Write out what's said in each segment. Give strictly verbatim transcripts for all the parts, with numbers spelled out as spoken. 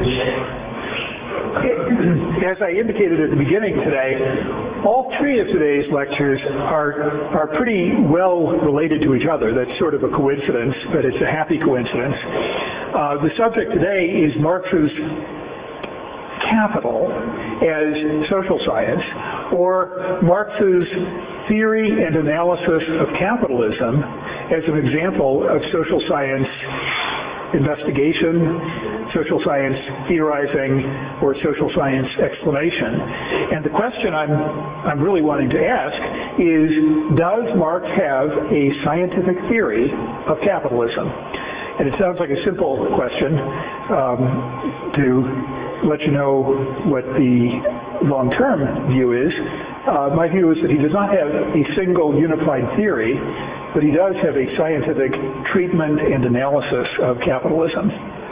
As I indicated at the beginning today, all three of today's lectures are, are pretty well related to each other. That's sort of a coincidence, but it's a happy coincidence. Uh, the subject today is Marx's capital as social science, or Marx's theory and analysis of capitalism as an example of social science investigation, social science theorizing, or social science explanation. And the question I'm, I'm really wanting to ask is, does Marx have a scientific theory of capitalism? And it sounds like a simple question um, to let you know what the long-term view is. Uh, my view is that he does not have a single unified theory, but he does have a scientific treatment and analysis of capitalism.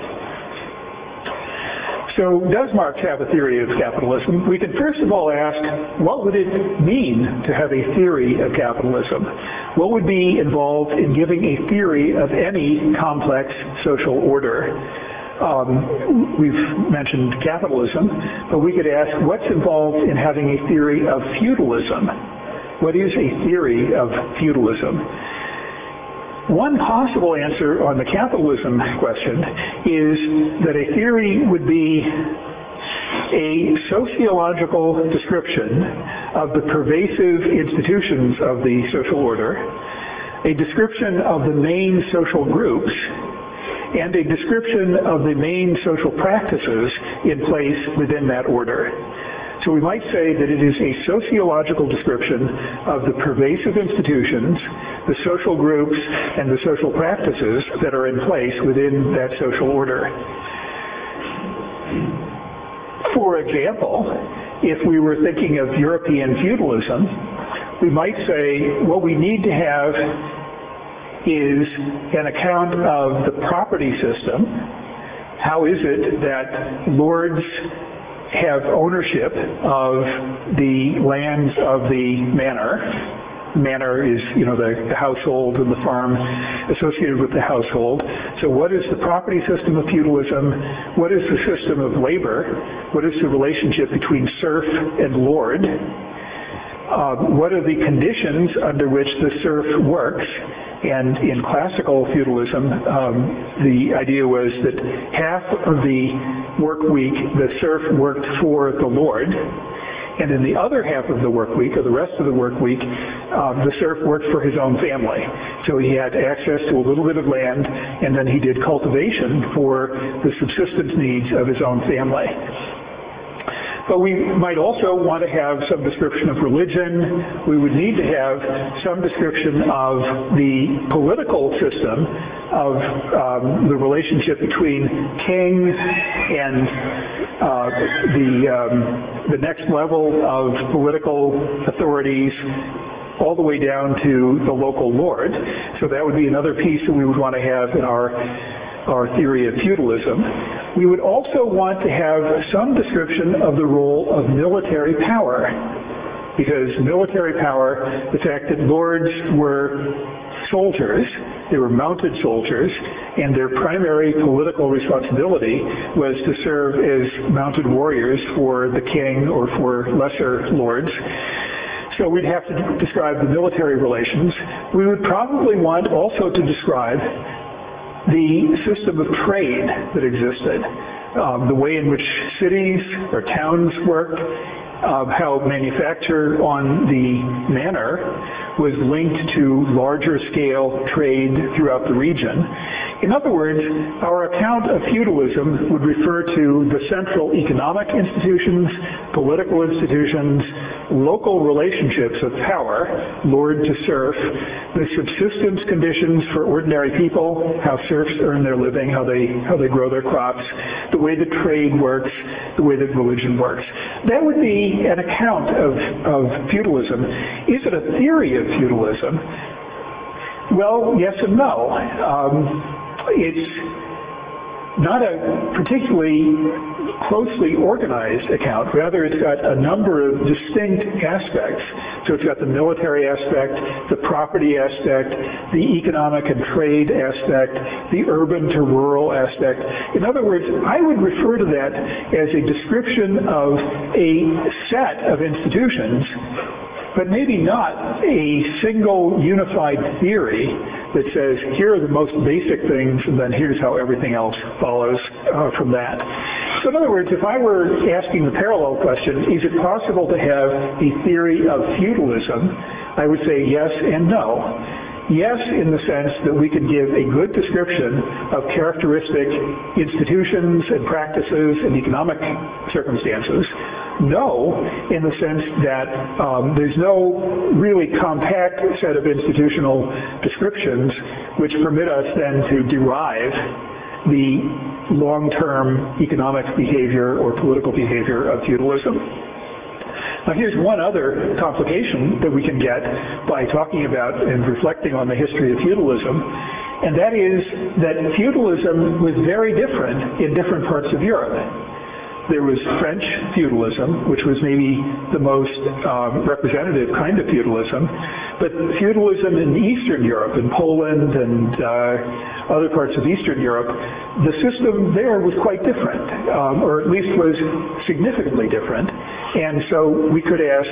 So does Marx have a theory of capitalism? We can first of all ask, what would it mean to have a theory of capitalism? What would be involved in giving a theory of any complex social order? Um, we've mentioned capitalism, but we could ask, what's involved in having a theory of feudalism? What is a theory of feudalism? One possible answer on the capitalism question is that a theory would be a sociological description of the pervasive institutions of the social order, a description of the main social groups, and a description of the main social practices in place within that order. So we might say that it is a sociological description of the pervasive institutions, the social groups, and the social practices that are in place within that social order. For example, if we were thinking of European feudalism, we might say what we need to have is an account of the property system. How is it that lords have ownership of the lands of the manor? Manor is, you know, the, the household and the farm associated with the household. So what is the property system of feudalism? What is the system of labor? What is the relationship between serf and lord? Uh, what are the conditions under which the serf works? And in classical feudalism, um, the idea was that half of the work week, the serf worked for the lord, and in the other half of the work week, or the rest of the work week, um, the serf worked for his own family. So he had access to a little bit of land, and then he did cultivation for the subsistence needs of his own family. But we might also want to have some description of religion. We would need to have some description of the political system, of um, the relationship between king and uh, the, um, the next level of political authorities, all the way down to the local lord. So that would be another piece that we would want to have in our our theory of feudalism. We would also want to have some description of the role of military power, because military power, the fact that lords were soldiers, they were mounted soldiers, and their primary political responsibility was to serve as mounted warriors for the king or for lesser lords. So we'd have to describe the military relations. We would probably want also to describe the system of trade that existed, um, the way in which cities or towns worked, uh, how manufacture on the manor was linked to larger scale trade throughout the region. In other words, our account of feudalism would refer to the central economic institutions, political institutions, local relationships of power, lord to serf, the subsistence conditions for ordinary people, how serfs earn their living, how they how they grow their crops, the way that trade works, the way that religion works. That would be an account of, of feudalism. Is it a theory of feudalism? Well, yes and no. Um, it's not a particularly closely organized account. Rather, it's got a number of distinct aspects. So it's got the military aspect, the property aspect, the economic and trade aspect, the urban to rural aspect. In other words, I would refer to that as a description of a set of institutions, but maybe not a single unified theory that says, here are the most basic things, and then here's how everything else follows uh, from that. So in other words, if I were asking the parallel question, is it possible to have a theory of feudalism, I would say yes and no. Yes, in the sense that we could give a good description of characteristic institutions and practices and economic circumstances. No, in the sense that um, there's no really compact set of institutional descriptions which permit us then to derive the long-term economic behavior or political behavior of feudalism. Now here's one other complication that we can get by talking about and reflecting on the history of feudalism, and that is that feudalism was very different in different parts of Europe. There was French feudalism, which was maybe the most um, representative kind of feudalism, but feudalism in Eastern Europe, in Poland and uh, other parts of Eastern Europe, the system there was quite different, um, or at least was significantly different. And so we could ask,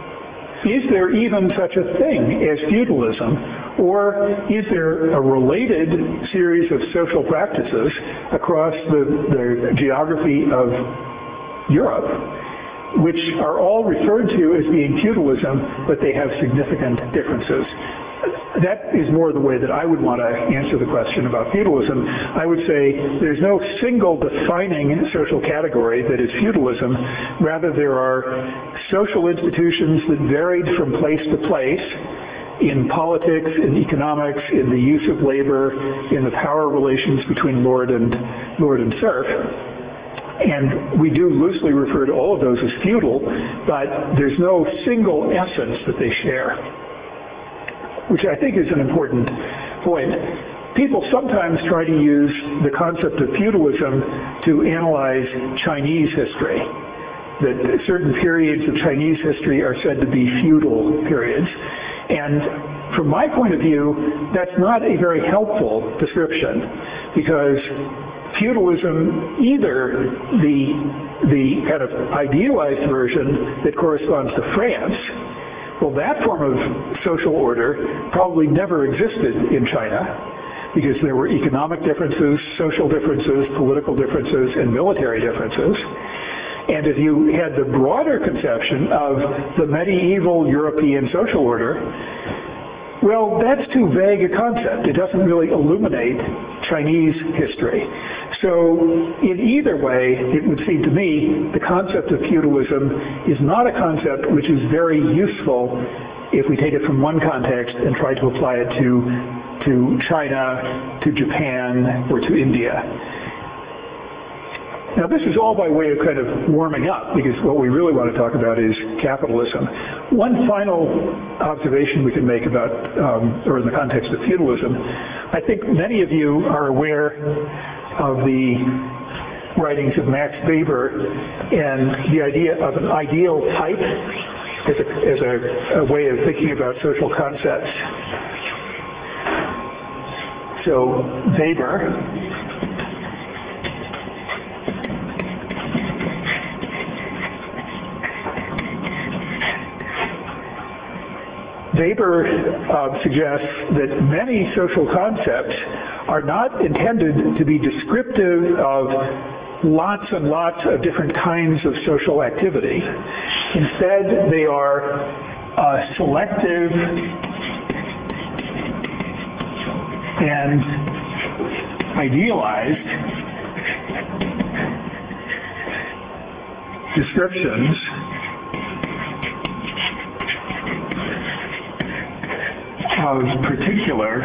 is there even such a thing as feudalism, or is there a related series of social practices across the, the geography of Europe, which are all referred to as being feudalism, but they have significant differences? That is more the way that I would want to answer the question about feudalism. I would say there's no single defining social category that is feudalism. Rather, there are social institutions that varied from place to place in politics, in economics, in the use of labor, in the power relations between lord and lord and serf. And we do loosely refer to all of those as feudal, but there's no single essence that they share, which I think is an important point. People sometimes try to use the concept of feudalism to analyze Chinese history, that certain periods of Chinese history are said to be feudal periods. And from my point of view, that's not a very helpful description, because feudalism, either the, the kind of idealized version that corresponds to France, well, that form of social order probably never existed in China, because there were economic differences, social differences, political differences, and military differences. And if you had the broader conception of the medieval European social order, well, that's too vague a concept. It doesn't really illuminate Chinese history. So in either way, it would seem to me the concept of feudalism is not a concept which is very useful if we take it from one context and try to apply it to, to China, to Japan, or to India. Now this is all by way of kind of warming up, because what we really want to talk about is capitalism. One final observation we can make about, um, or in the context of feudalism, I think many of you are aware of the writings of Max Weber and the idea of an ideal type as a, as a, a way of thinking about social concepts. So Weber Weber uh, suggests that many social concepts are not intended to be descriptive of lots and lots of different kinds of social activity. Instead, they are uh, selective and idealized descriptions of particular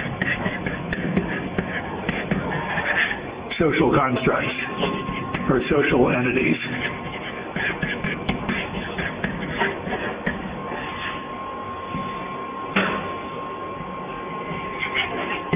social constructs or social entities.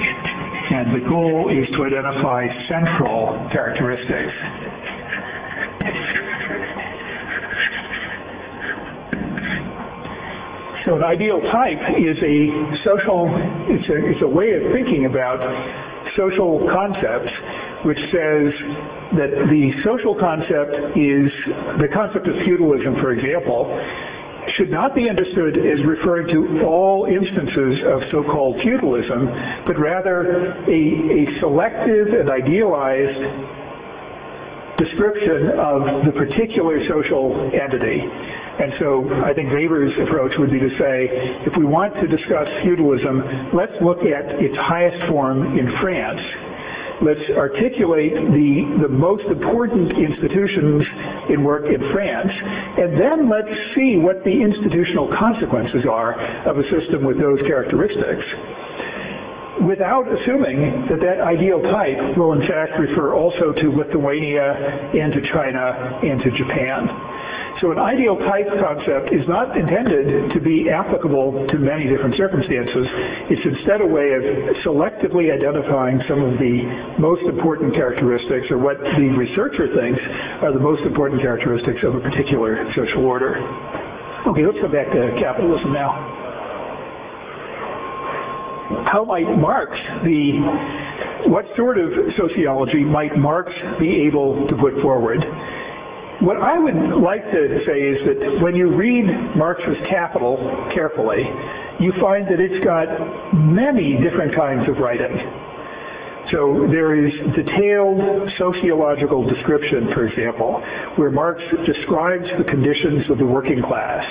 And the goal is to identify central characteristics. So an ideal type is a social, it's a, it's a way of thinking about social concepts which says that the social concept is, the concept of feudalism, for example, should not be understood as referring to all instances of so-called feudalism, but rather a, a selective and idealized description of the particular social entity. And so I think Weber's approach would be to say, if we want to discuss feudalism, let's look at its highest form in France. Let's articulate the, the most important institutions in work in France, and then let's see what the institutional consequences are of a system with those characteristics, without assuming that that ideal type will in fact refer also to Lithuania and to China and to Japan. So an ideal type concept is not intended to be applicable to many different circumstances. It's instead a way of selectively identifying some of the most important characteristics, or what the researcher thinks are the most important characteristics of a particular social order. Okay, let's go back to capitalism now. How might Marx be, what sort of sociology might Marx be able to put forward? What I would like to say is that when you read Marx's Capital carefully, you find that it's got many different kinds of writing. So there is detailed sociological description, for example, where Marx describes the conditions of the working class.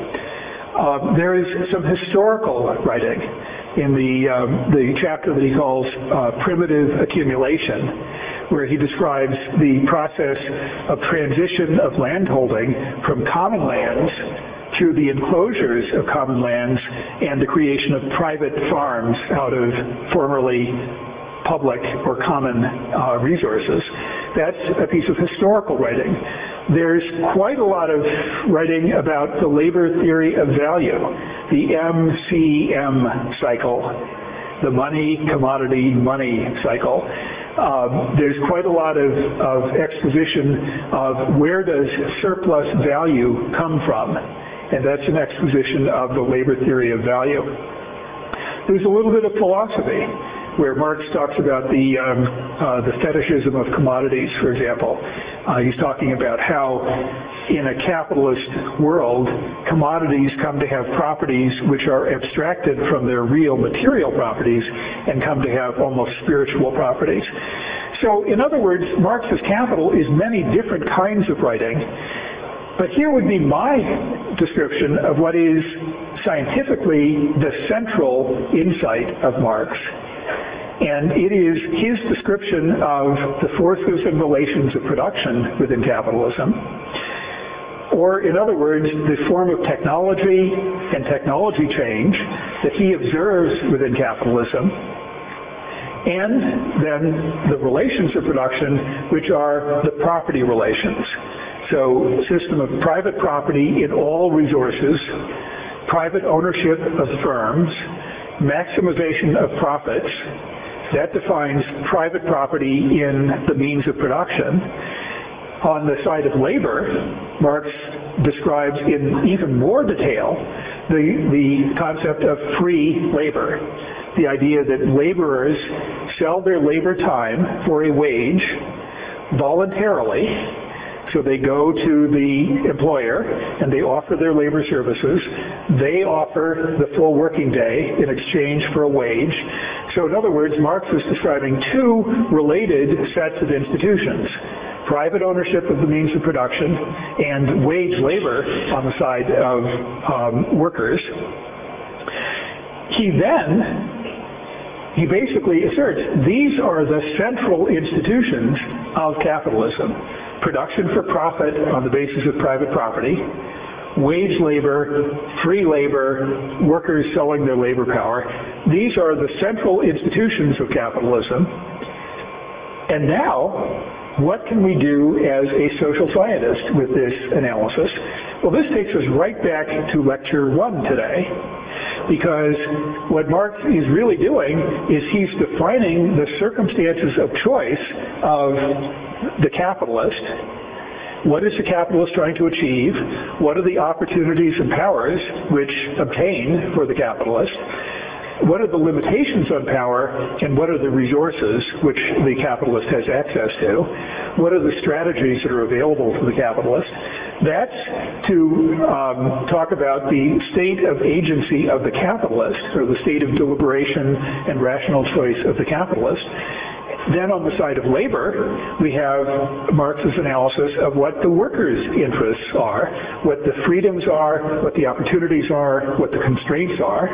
Uh, there is some historical writing in the, um, the chapter that he calls uh, Primitive Accumulation, where he describes the process of transition of landholding from common lands to the enclosures of common lands and the creation of private farms out of formerly public or common uh, resources. That's a piece of historical writing. There's quite a lot of writing about the labor theory of value, the M C M cycle, the money, commodity, money cycle. Um, there's quite a lot of, of exposition of where does surplus value come from, and that's an exposition of the labor theory of value. There's a little bit of philosophy, where Marx talks about the, um, uh, the fetishism of commodities, for example. Uh, he's talking about how in a capitalist world, commodities come to have properties which are abstracted from their real material properties and come to have almost spiritual properties. So in other words, Marx's Capital is many different kinds of writing, but here would be my description of what is scientifically the central insight of Marx. And it is his description of the forces and relations of production within capitalism. Or, in other words, the form of technology and technology change that he observes within capitalism, and then the relations of production, which are the property relations. So, system of private property in all resources, private ownership of firms, maximization of profits. That defines private property in the means of production. On the side of labor, Marx describes in even more detail the, the concept of free labor. The idea that laborers sell their labor time for a wage voluntarily. So they go to the employer and they offer their labor services. They offer the full working day in exchange for a wage. So in other words, Marx is describing two related sets of institutions: private ownership of the means of production and wage labor on the side of um, workers. He then He basically asserts these are the central institutions of capitalism: production for profit on the basis of private property, wage labor, free labor, workers selling their labor power. These are the central institutions of capitalism. And now, what can we do as a social scientist with this analysis? Well, this takes us right back to lecture one today, because what Marx is really doing is he's defining the circumstances of choice of the capitalist What is the capitalist trying to achieve? What are the opportunities and powers which obtain for the capitalist? What are the limitations on power, and what are the resources which the capitalist has access to? What are the strategies that are available to the capitalist? That's to um, talk about the state of agency of the capitalist, or the state of deliberation and rational choice of the capitalist. Then on the side of labor, we have Marx's analysis of what the workers' interests are, what the freedoms are, what the opportunities are, what the constraints are.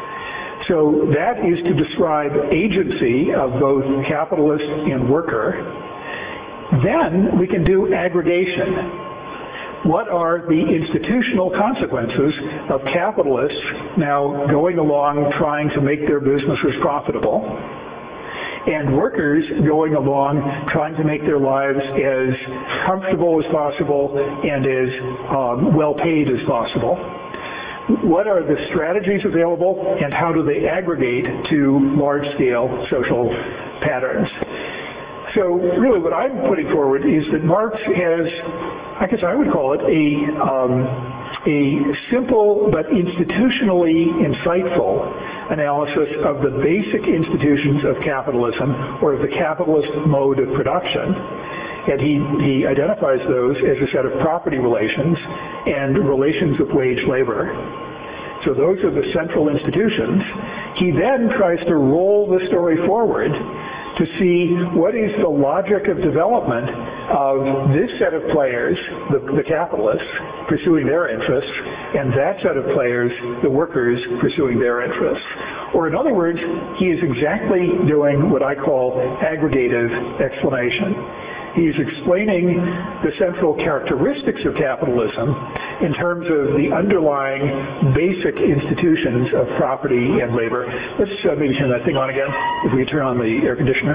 So that is to describe agency of both capitalist and worker. Then we can do aggregation. What are the institutional consequences of capitalists now going along trying to make their businesses profitable, and workers going along trying to make their lives as comfortable as possible and as um, well paid as possible? What are the strategies available, and how do they aggregate to large-scale social patterns? So really what I'm putting forward is that Marx has, I guess I would call it, a, um, a simple but institutionally insightful analysis of the basic institutions of capitalism, or of the capitalist mode of production. And he, he identifies those as a set of property relations and relations of wage labor. So those are the central institutions. He then tries to roll the story forward to see what is the logic of development of this set of players, the, the capitalists, pursuing their interests, and that set of players, the workers, pursuing their interests. Or in other words, he is exactly doing what I call aggregative explanation. He's explaining the central characteristics of capitalism in terms of the underlying basic institutions of property and labor. Let's uh, maybe turn that thing on again, if we turn on the air conditioner.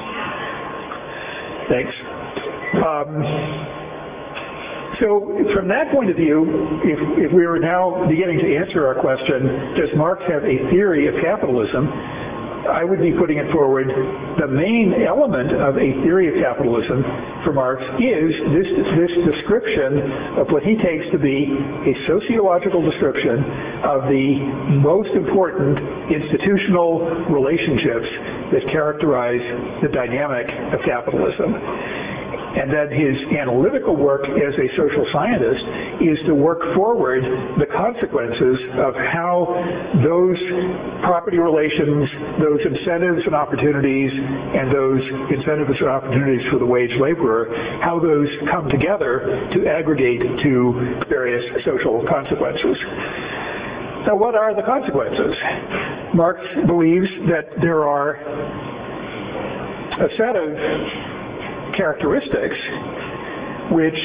Thanks. Um, so from that point of view, if, if we were now beginning to answer our question, does Marx have a theory of capitalism? I would be putting it forward, the main element of a theory of capitalism for Marx is this, this description of what he takes to be a sociological description of the most important institutional relationships that characterize the dynamic of capitalism. And then his analytical work as a social scientist is to work forward the consequences of how those property relations, those incentives and opportunities, and those incentives and opportunities for the wage laborer, how those come together to aggregate to various social consequences. Now, what are the consequences? Marx believes that there are a set of characteristics which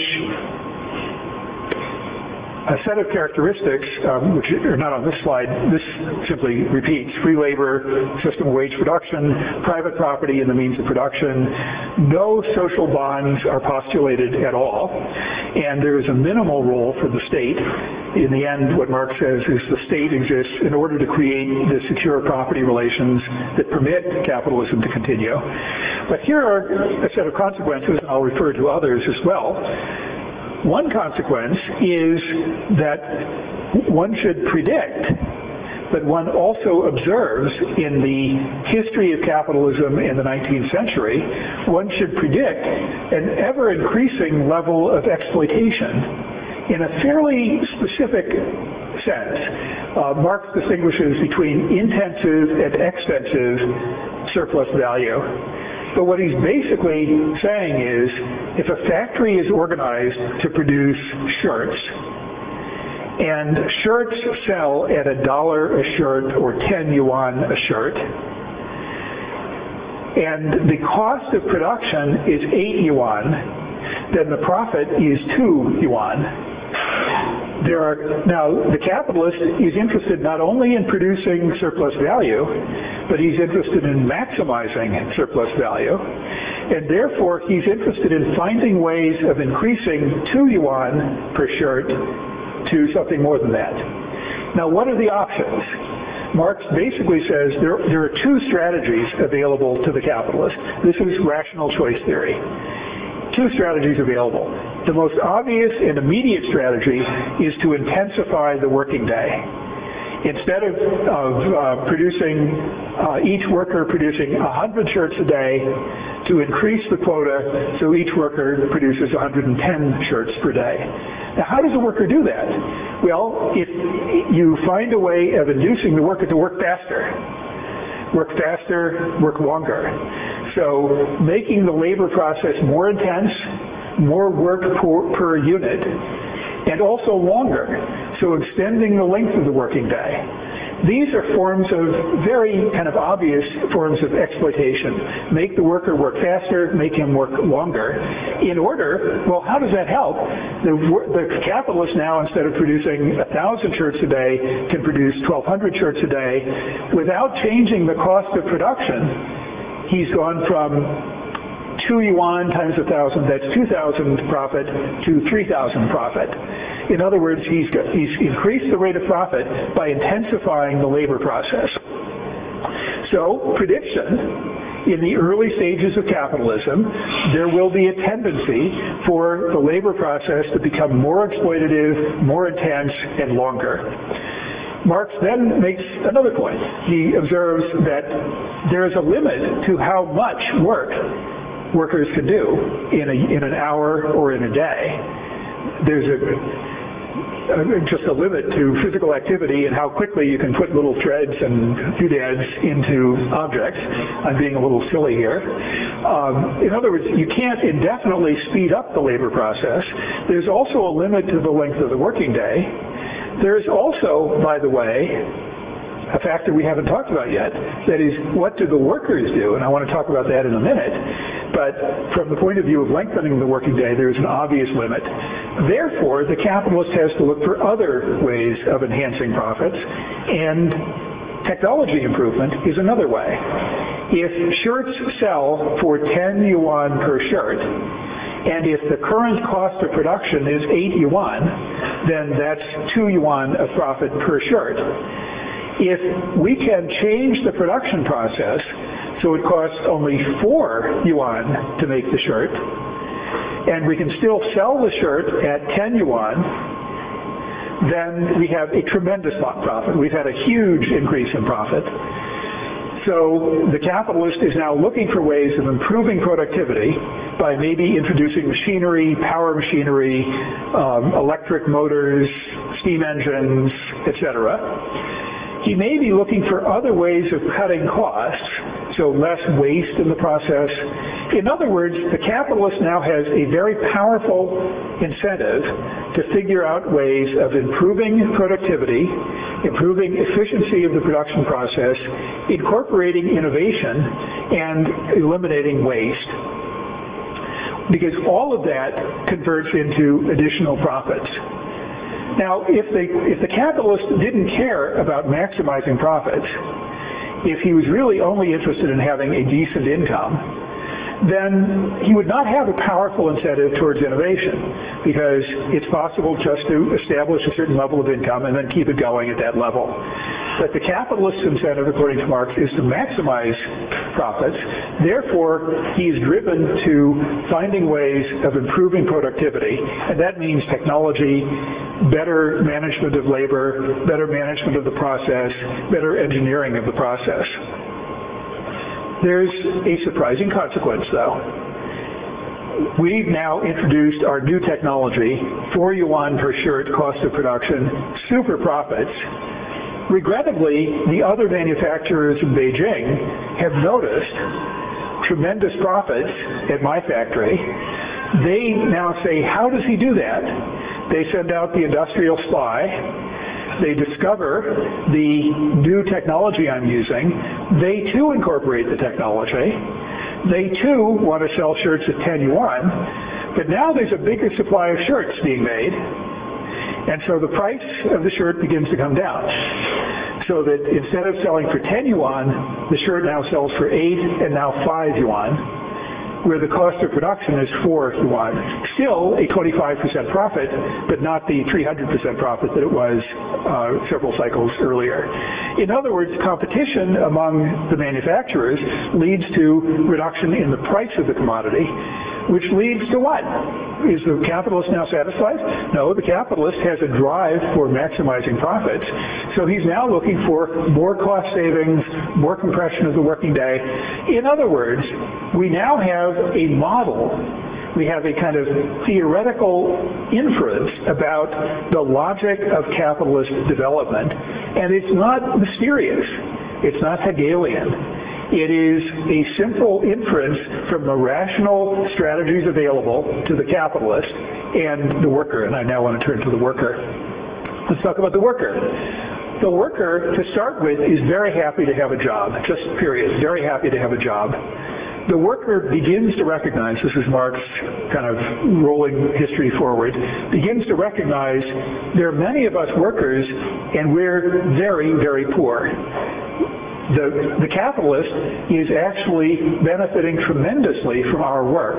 a set of characteristics um, which are not on this slide. This simply repeats free labor, system of wage production, private property and the means of production. No social bonds are postulated at all, and there is a minimal role for the state. In the end, what Marx says is the state exists in order to create the secure property relations that permit capitalism to continue. But here are a set of consequences, and I'll refer to others as well. One consequence is that one should predict, but one also observes in the history of capitalism in the nineteenth century, one should predict an ever-increasing level of exploitation in a fairly specific sense. Uh, Marx distinguishes between intensive and extensive surplus value. But what he's basically saying is, if a factory is organized to produce shirts, and shirts sell at a dollar a shirt or ten yuan a shirt, and the cost of production is eight yuan, then the profit is two yuan. There are, now, the capitalist is interested not only in producing surplus value, but he's interested in maximizing surplus value, and therefore he's interested in finding ways of increasing two yuan per shirt to something more than that. Now, what are the options? Marx basically says there, there are two strategies available to the capitalist. This is rational choice theory. Two strategies available. The most obvious and immediate strategy is to intensify the working day. Instead of, of uh, producing, uh, each worker producing one hundred shirts a day, to increase the quota so each worker produces one hundred ten shirts per day. Now, how does a worker do that? Well, if you find a way of inducing the worker to work faster, work faster, work longer. So making the labor process more intense, more work per, per unit, and also longer, so extending the length of the working day. These are forms of very kind of obvious forms of exploitation. Make the worker work faster, make him work longer. In order, well, how does that help? The, the capitalist now, instead of producing one thousand shirts a day, can produce twelve hundred shirts a day. Without changing the cost of production, he's gone from two yuan times a thousand, that's two thousand profit, to three thousand profit. In other words, he's, got, he's increased the rate of profit by intensifying the labor process. So, prediction, in the early stages of capitalism, there will be a tendency for the labor process to become more exploitative, more intense, and longer. Marx then makes another point. He observes that there is a limit to how much work workers can do in, a, in an hour or in a day. There's a just a limit to physical activity and how quickly you can put little threads and doodads into objects. I'm being a little silly here. Um, in other words, you can't indefinitely speed up the labor process. There's also a limit to the length of the working day. There's also, by the way, a factor we haven't talked about yet, that is, what do the workers do? And I want to talk about that in a minute. But from the point of view of lengthening the working day, there's an obvious limit. Therefore, the capitalist has to look for other ways of enhancing profits, and technology improvement is another way. If shirts sell for ten yuan per shirt, and if the current cost of production is eight yuan, then that's two yuan of profit per shirt. If we can change the production process so it costs only four yuan to make the shirt, and we can still sell the shirt at ten yuan, then we have a tremendous profit. We've had a huge increase in profit. So the capitalist is now looking for ways of improving productivity by maybe introducing machinery, power machinery, um, electric motors, steam engines, et cetera. He may be looking for other ways of cutting costs, so less waste in the process. In other words, the capitalist now has a very powerful incentive to figure out ways of improving productivity, improving efficiency of the production process, incorporating innovation, and eliminating waste. Because all of that converts into additional profits. Now, if, they, if the capitalist didn't care about maximizing profits, if he was really only interested in having a decent income, then he would not have a powerful incentive towards innovation, because it's possible just to establish a certain level of income and then keep it going at that level. But the capitalist's incentive, according to Marx, is to maximize profits. Therefore, he is driven to finding ways of improving productivity, and that means technology, better management of labor, better management of the process, better engineering of the process. There's a surprising consequence, though. We've now introduced our new technology, four yuan per shirt cost of production, super profits. Regrettably, the other manufacturers in Beijing have noticed tremendous profits at my factory. They now say, how does he do that? They send out the industrial spy. They discover the new technology I'm using. They too incorporate the technology. They too want to sell shirts at ten yuan. But now there's a bigger supply of shirts being made. And so the price of the shirt begins to come down. So that instead of selling for ten yuan, the shirt now sells for eight and now five yuan, where the cost of production is four yuan. Still a twenty-five percent profit, but not the three hundred percent profit that it was uh, several cycles earlier. In other words, competition among the manufacturers leads to reduction in the price of the commodity, which leads to what? Is the capitalist now satisfied? No, the capitalist has a drive for maximizing profits. So he's now looking for more cost savings, more compression of the working day. In other words, we now have a model, we have a kind of theoretical inference about the logic of capitalist development. And it's not mysterious. It's not Hegelian. It is a simple inference from the rational strategies available to the capitalist and the worker. And I now want to turn to the worker. Let's talk about the worker. The worker, to start with, is very happy to have a job, just period, very happy to have a job. The worker begins to recognize, this is Marx kind of rolling history forward, begins to recognize there are many of us workers and we're very, very poor. The, the capitalist is actually benefiting tremendously from our work.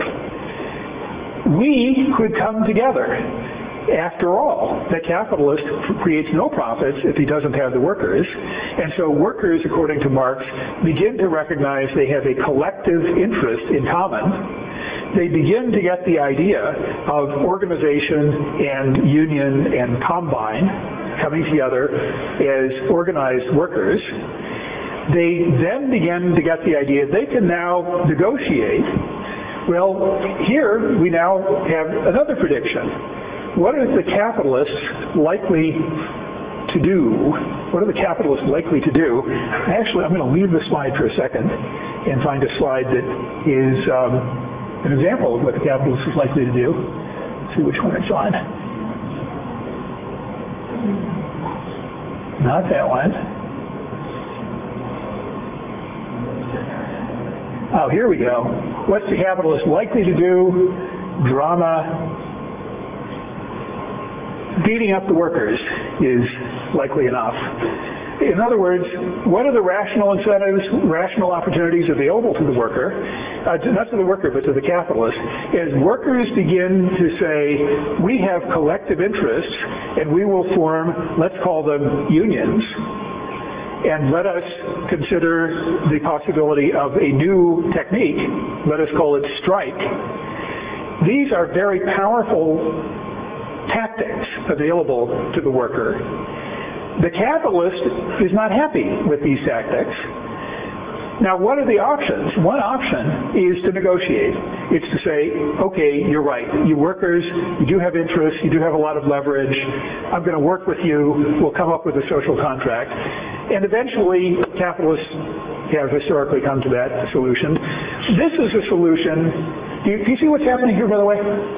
We could come together. After all, the capitalist creates no profits if he doesn't have the workers. And so workers, according to Marx, begin to recognize they have a collective interest in common. They begin to get the idea of organization and union and combine coming together as organized workers. They then begin to get the idea they can now negotiate. Well, here we now have another prediction. What is the capitalist likely to do? What are the capitalists likely to do? Actually, I'm going to leave the slide for a second and find a slide that is um, an example of what the capitalist is likely to do. Let's see which one it's on. Not that one. Oh, here we go. What's the capitalist likely to do? Drama. Beating up the workers is likely enough. In other words, what are the rational incentives, rational opportunities available to the worker, uh, to, not to the worker, but to the capitalist, as workers begin to say, we have collective interests, and we will form, let's call them unions, and let us consider the possibility of a new technique, let us call it strike. These are very powerful tactics available to the worker. The capitalist is not happy with these tactics. Now, what are the options? One option is to negotiate. It's to say, okay, you're right. You workers, you do have interests, you do have a lot of leverage. I'm going to work with you. We'll come up with a social contract. And eventually, capitalists have historically come to that solution. This is a solution. Do you, do you see what's happening here, by the way?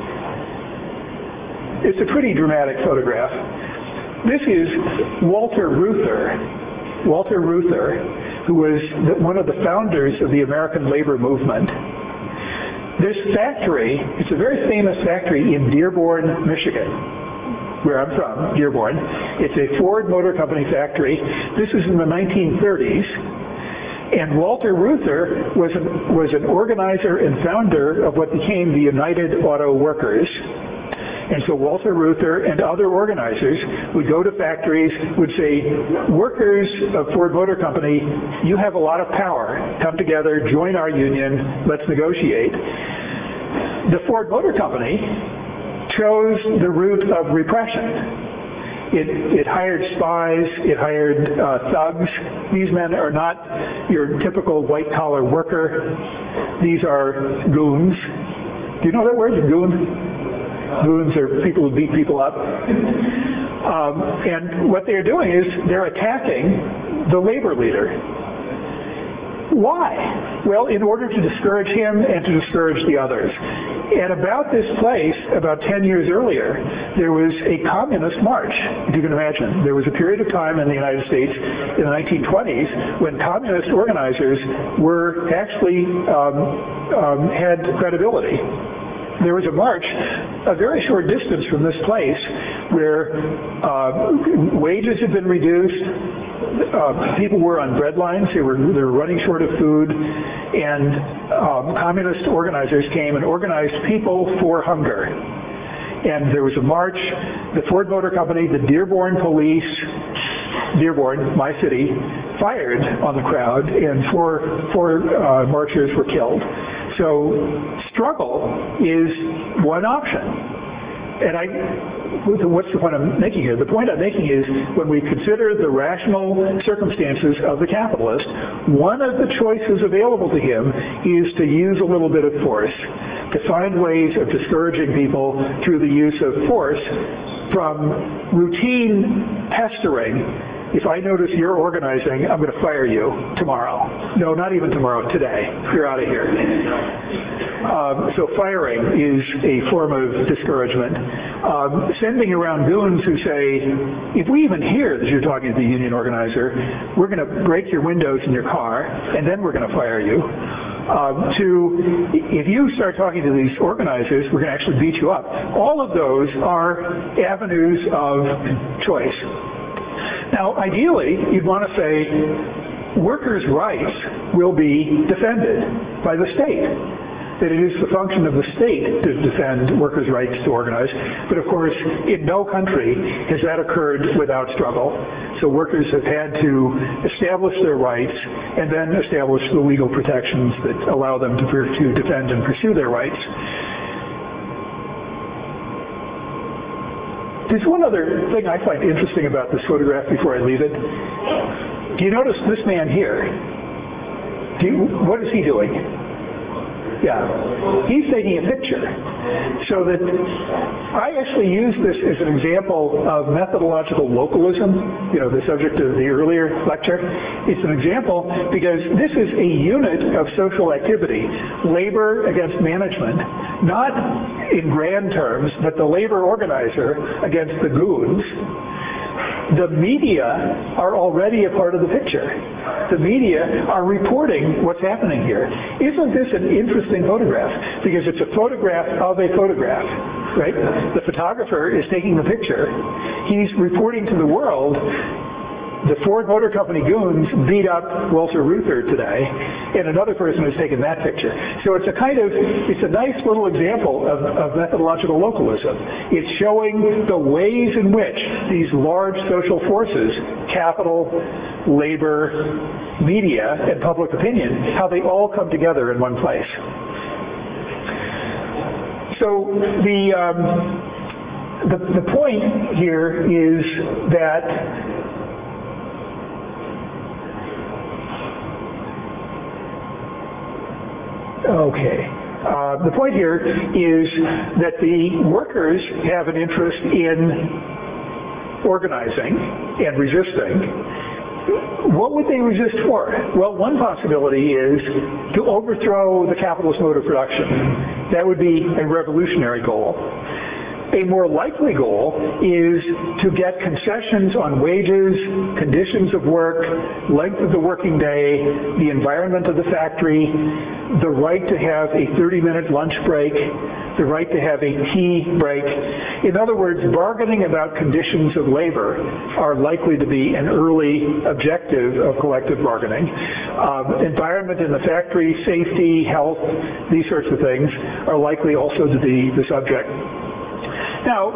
It's a pretty dramatic photograph. This is Walter Reuther. Walter Reuther, who was the, one of the founders of the American labor movement. This factory, it's a very famous factory in Dearborn, Michigan, where I'm from, Dearborn. It's a Ford Motor Company factory. This is in the nineteen thirties. And Walter Reuther was an, was an organizer and founder of what became the United Auto Workers. And so Walter Reuther and other organizers would go to factories, would say, workers of Ford Motor Company, you have a lot of power. Come together, join our union, let's negotiate. The Ford Motor Company chose the route of repression. It, it hired spies, it hired uh, thugs. These men are not your typical white-collar worker. These are goons. Do you know that word, goon? Goons are people who beat people up. Um, and what they're doing is they're attacking the labor leader. Why? Well, in order to discourage him and to discourage the others. At about this place, about ten years earlier, there was a communist march, if you can imagine. There was a period of time in the United States in the nineteen twenties when communist organizers were actually um, um, had credibility. There was a march a very short distance from this place where uh, wages had been reduced, uh, people were on bread lines, they were, they were running short of food, and um, communist organizers came and organized people for hunger. And there was a march, the Ford Motor Company, the Dearborn police, Dearborn, my city, fired on the crowd, and four, four uh, marchers were killed. So struggle is one option. And I, what's the point I'm making here? The point I'm making is when we consider the rational circumstances of the capitalist, one of the choices available to him is to use a little bit of force, to find ways of discouraging people through the use of force from routine pestering. If I notice you're organizing, I'm going to fire you tomorrow. No, not even tomorrow, today. You're out of here. Um, so firing is a form of discouragement. Um, sending around goons who say, if we even hear that you're talking to the union organizer, we're going to break your windows in your car, and then we're going to fire you. Um, to, if you start talking to these organizers, we're going to actually beat you up. All of those are avenues of choice. Now, ideally, you'd want to say workers' rights will be defended by the state, that it is the function of the state to defend workers' rights to organize. But of course, in no country has that occurred without struggle. So workers have had to establish their rights and then establish the legal protections that allow them to, to defend and pursue their rights. There's one other thing I find interesting about this photograph before I leave it. Do you notice this man here? Do you, what is he doing? Yeah, he's taking a picture. So that I actually use this as an example of methodological localism, you know, the subject of the earlier lecture. It's an example because this is a unit of social activity, labor against management, not in grand terms, but the labor organizer against the goons. The media are already a part of the picture. The media are reporting what's happening here. Isn't this an interesting photograph? Because it's a photograph of a photograph, right? The photographer is taking the picture. He's reporting to the world, the Ford Motor Company goons beat up Walter Reuther today, and another person has taken that picture. So it's a kind of, it's a nice little example of, of methodological localism. It's showing the ways in which these large social forces, capital, labor, media, and public opinion, how they all come together in one place. So the, um, the, the point here is that Okay. Uh, the point here is that the workers have an interest in organizing and resisting. What would they resist for? Well, one possibility is to overthrow the capitalist mode of production. That would be a revolutionary goal. A more likely goal is to get concessions on wages, conditions of work, length of the working day, the environment of the factory, the right to have a thirty minute lunch break, the right to have a tea break. In other words, bargaining about conditions of labor are likely to be an early objective of collective bargaining. Um, environment in the factory, safety, health, these sorts of things are likely also to be the subject. Now,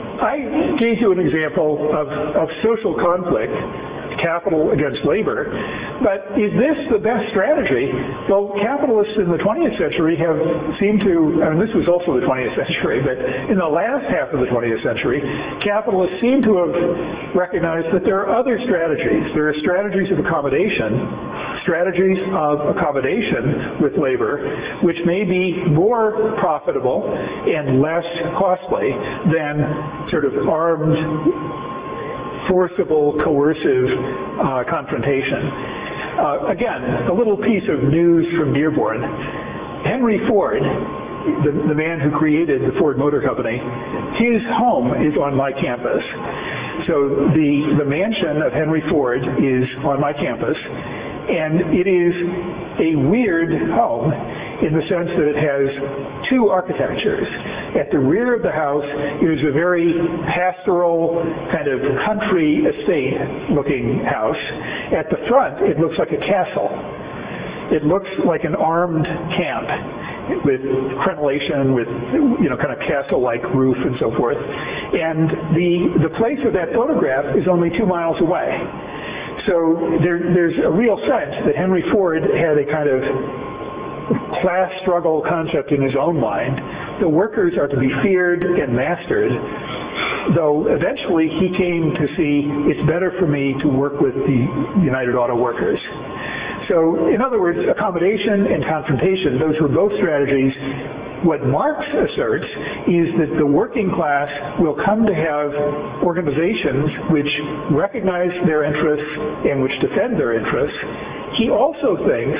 I gave you an example of, of social conflict, capital against labor, but is this the best strategy? Well, capitalists in the twentieth century have seemed to, I mean this was also the twentieth century, but in the last half of the twentieth century, capitalists seem to have recognized that there are other strategies. There are strategies of accommodation, strategies of accommodation with labor, which may be more profitable and less costly than sort of armed, forcible, coercive uh, confrontation. Uh, again, a little piece of news from Dearborn. Henry Ford, the, the man who created the Ford Motor Company, his home is on my campus. So the, the mansion of Henry Ford is on my campus, and it is a weird home in the sense that it has two architectures. At the rear of the house, it is a very pastoral, kind of country estate-looking house. At the front, it looks like a castle. It looks like an armed camp with crenellation, with, you know, kind of castle-like roof and so forth. And the, the place of that photograph is only two miles away. So there, there's a real sense that Henry Ford had a kind of class struggle concept in his own mind. The workers are to be feared and mastered, though eventually he came to see it's better for me to work with the United Auto Workers. So, in other words, accommodation and confrontation, those were both strategies. What Marx asserts is that the working class will come to have organizations which recognize their interests and which defend their interests. He also thinks,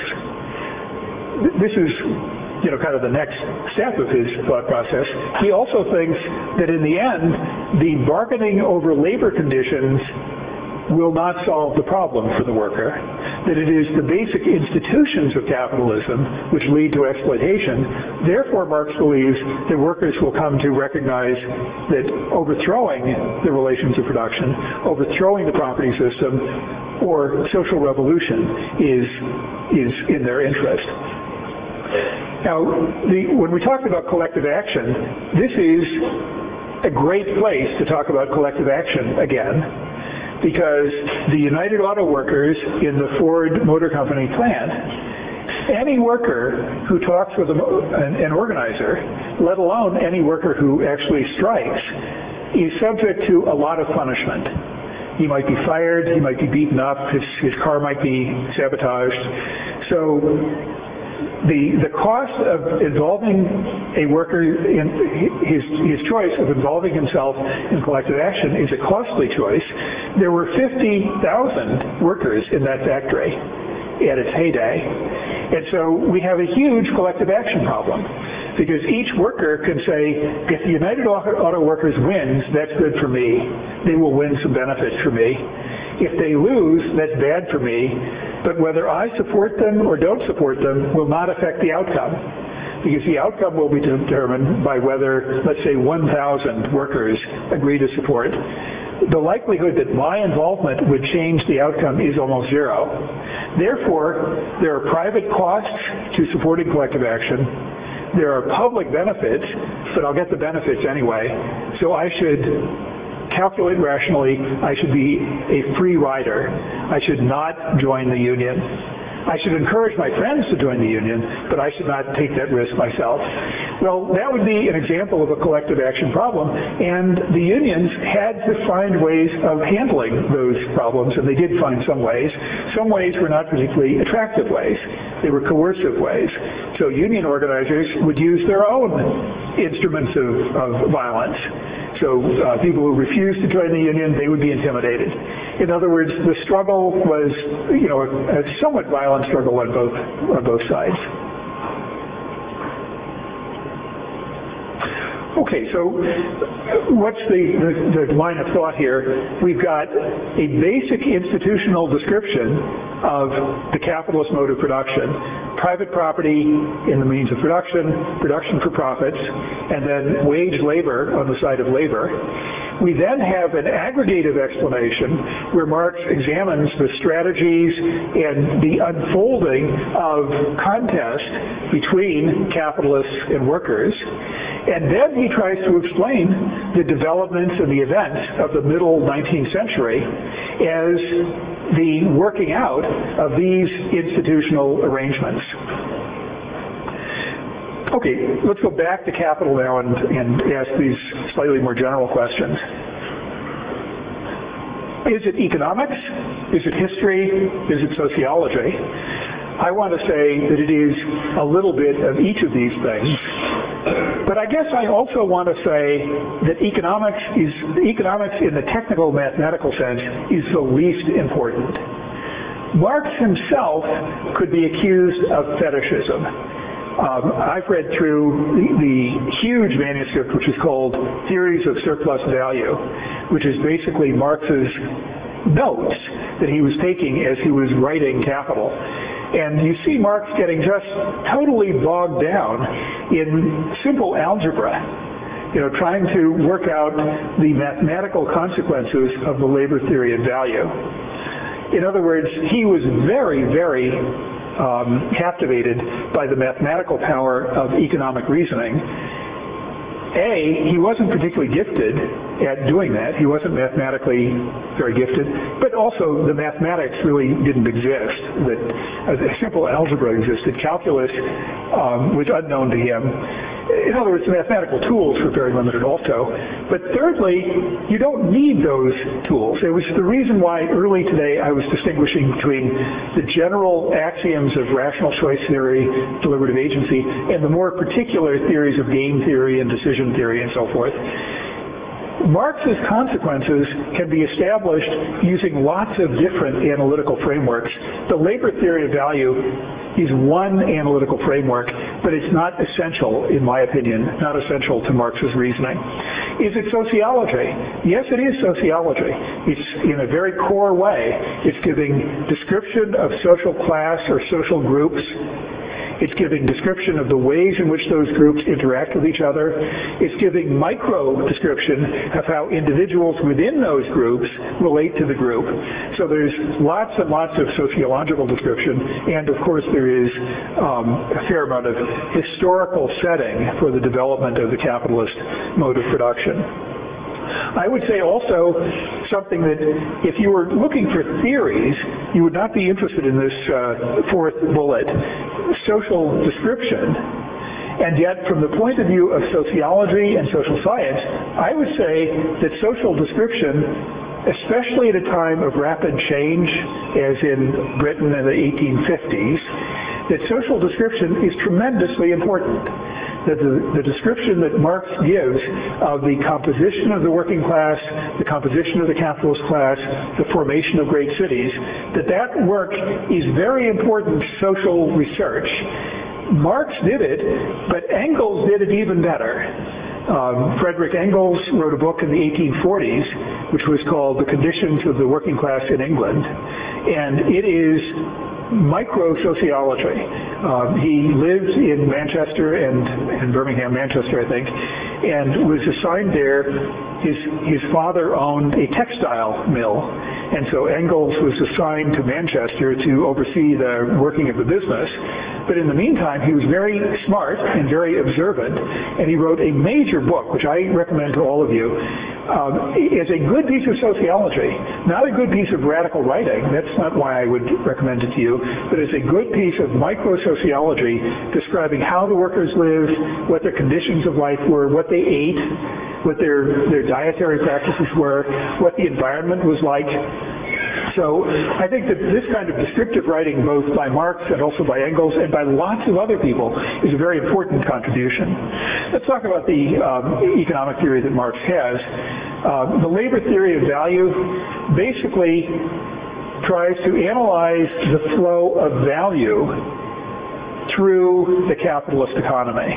this is you know, kind of the next step of his thought process, he also thinks that in the end, the bargaining over labor conditions will not solve the problem for the worker, that it is the basic institutions of capitalism which lead to exploitation. Therefore, Marx believes that workers will come to recognize that overthrowing the relations of production, overthrowing the property system, or social revolution is, is in their interest. Now, the, when we talk about collective action, this is a great place to talk about collective action again, because the United Auto Workers in the Ford Motor Company plant, any worker who talks with a, an, an organizer, let alone any worker who actually strikes, is subject to a lot of punishment. He might be fired, he might be beaten up, his, his car might be sabotaged. So The, the cost of involving a worker in his, his choice of involving himself in collective action is a costly choice. There were fifty thousand workers in that factory at its heyday. And so we have a huge collective action problem, because each worker can say, if the United Auto Workers wins, that's good for me. They will win some benefits for me. If they lose, that's bad for me. But whether I support them or don't support them will not affect the outcome, because the outcome will be determined by whether, let's say, one thousand workers agree to support. The likelihood that my involvement would change the outcome is almost zero. Therefore, there are private costs to supporting collective action. There are public benefits, but I'll get the benefits anyway. So I should calculate rationally. I should be a free rider. I should not join the union. I should encourage my friends to join the union, but I should not take that risk myself. Well, that would be an example of a collective action problem, and the unions had to find ways of handling those problems, and they did find some ways. Some ways were not particularly attractive ways. They were coercive ways. So union organizers would use their own instruments of, of violence. So uh, people who refused to join the union, they would be intimidated. In other words, the struggle was, you know, a, a somewhat violent struggle on both on both sides. Okay, so what's the, the, the line of thought here? We've got a basic institutional description of the capitalist mode of production. Private property in the means of production, production for profits, and then wage labor on the side of labor. We then have an aggregative explanation where Marx examines the strategies and the unfolding of contest between capitalists and workers. And then he tries to explain the developments and the events of the middle nineteenth century as the working out of these institutional arrangements. Okay, let's go back to capital now and, and ask these slightly more general questions. Is it economics? Is it history? Is it sociology? I want to say that it is a little bit of each of these things. But I guess I also want to say that economics is economics in the technical mathematical sense is the least important. Marx himself could be accused of fetishism. Um, I've read through the, the huge manuscript which is called Theories of Surplus Value, which is basically Marx's notes that he was taking as he was writing Capital. And you see Marx getting just totally bogged down in simple algebra, you know, trying to work out the mathematical consequences of the labor theory of value. In other words, he was very, very um, captivated by the mathematical power of economic reasoning. A, he wasn't particularly gifted at doing that. He wasn't mathematically very gifted, but also the mathematics really didn't exist. That a simple algebra existed. Calculus um, was unknown to him. In other words, the mathematical tools were very limited also. But thirdly, you don't need those tools. It was the reason why early today I was distinguishing between the general axioms of rational choice theory, deliberative agency, and the more particular theories of game theory and decision theory and so forth. Marx's consequences can be established using lots of different analytical frameworks. The labor theory of value is one analytical framework, but it's not essential, in my opinion, not essential to Marx's reasoning. Is it sociology? Yes, it is sociology. It's in a very core way. It's giving description of social class or social groups. It's giving description of the ways in which those groups interact with each other. It's giving micro description of how individuals within those groups relate to the group. So there's lots and lots of sociological description, and of course there is um, a fair amount of historical setting for the development of the capitalist mode of production. I would say also something that if you were looking for theories, you would not be interested in this uh, fourth bullet, social description. And yet, from the point of view of sociology and social science, I would say that social description, especially at a time of rapid change, as in Britain in the eighteen fifties, that social description is tremendously important. That the, the description that Marx gives of the composition of the working class, the composition of the capitalist class, the formation of great cities, that that work is very important social research. Marx did it, but Engels did it even better. Um, Frederick Engels wrote a book in the eighteen forties, which was called The Conditions of the Working Class in England, and it is micro-sociology. Um, he lived in Manchester and, and Birmingham, Manchester, I think, and was assigned there. His, his father owned a textile mill, and so Engels was assigned to Manchester to oversee the working of the business. But in the meantime, he was very smart and very observant, and he wrote a major book, which I recommend to all of you, um, as a good piece of sociology, not a good piece of radical writing. That's not why I would recommend it to you, but as a good piece of micro-sociology describing how the workers lived, what their conditions of life were, what they ate, what their, their dietary practices were, what the environment was like. So I think that this kind of descriptive writing, both by Marx and also by Engels and by lots of other people, is a very important contribution. Let's talk about the um, economic theory that Marx has. Uh, the labor theory of value basically tries to analyze the flow of value through the capitalist economy.